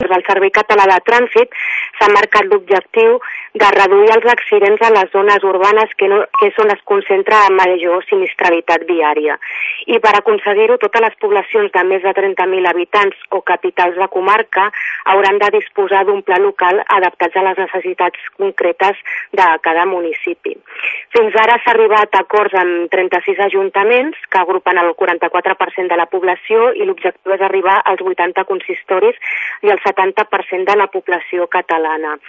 el Servei Català de Trànsit s'ha marcat l'objectiu de reduir els accidents a les zones urbanes que és on es concentra major sinistralitat viària. I per aconseguir-ho, totes les poblacions de més de 30.000 habitants o capitals de comarca hauran de disposar d'un pla local adaptats a les necessitats concretes de cada municipi. Fins ara s'ha arribat a acords amb 36 ajuntaments que agrupen el 44% de la població i l'objectiu és arribar als 80 consistoris i al 70% de la població catalana.